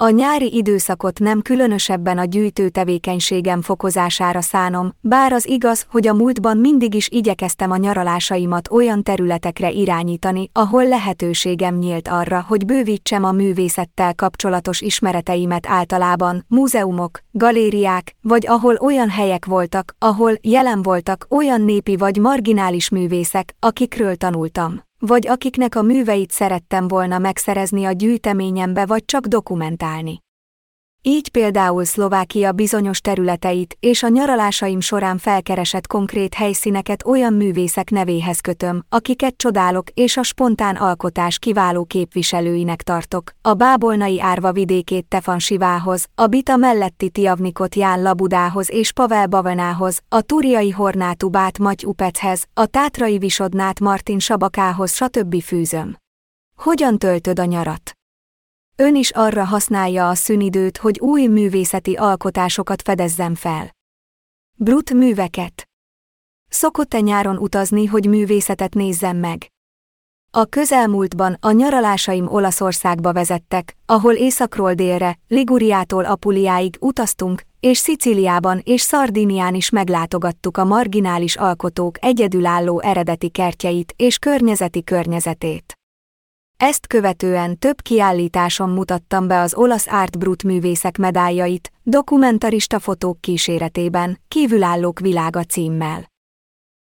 A nyári időszakot nem különösebben a gyűjtő tevékenységem fokozására szánom, bár az igaz, hogy a múltban mindig is igyekeztem a nyaralásaimat olyan területekre irányítani, ahol lehetőségem nyílt arra, hogy bővítsem a művészettel kapcsolatos ismereteimet, általában múzeumok, galériák, vagy ahol olyan helyek voltak, ahol jelen voltak olyan népi vagy marginális művészek, akikről tanultam, vagy akiknek a műveit szerettem volna megszerezni a gyűjteményembe vagy csak dokumentálni. Így például Szlovákia bizonyos területeit és a nyaralásaim során felkeresett konkrét helyszíneket olyan művészek nevéhez kötöm, akiket csodálok és a spontán alkotás kiváló képviselőinek tartok, a bábolnai Árva vidékét Tefan Sivához, a Bita melletti Tiavnikot Ján Labudához és Pavel Bavenához, a Turiai Hornátú Bát Maty Upechez, a Tátrai Visodnát Martin Sabakához stb. Fűzöm. Hogyan töltöd a nyarat? Ön is arra használja a szünidőt, hogy új művészeti alkotásokat fedezzen fel. Brut műveket. Szokott-e nyáron utazni, hogy művészetet nézzem meg? A közelmúltban a nyaralásaim Olaszországba vezettek, ahol északról délre, Liguriától Apuliáig utaztunk, és Szicíliában és Szardínián is meglátogattuk a marginális alkotók egyedülálló eredeti kertjeit és környezetét. Ezt követően több kiállításon mutattam be az olasz Art Brut művészek medáljait, dokumentarista fotók kíséretében, Kívülállók világa címmel.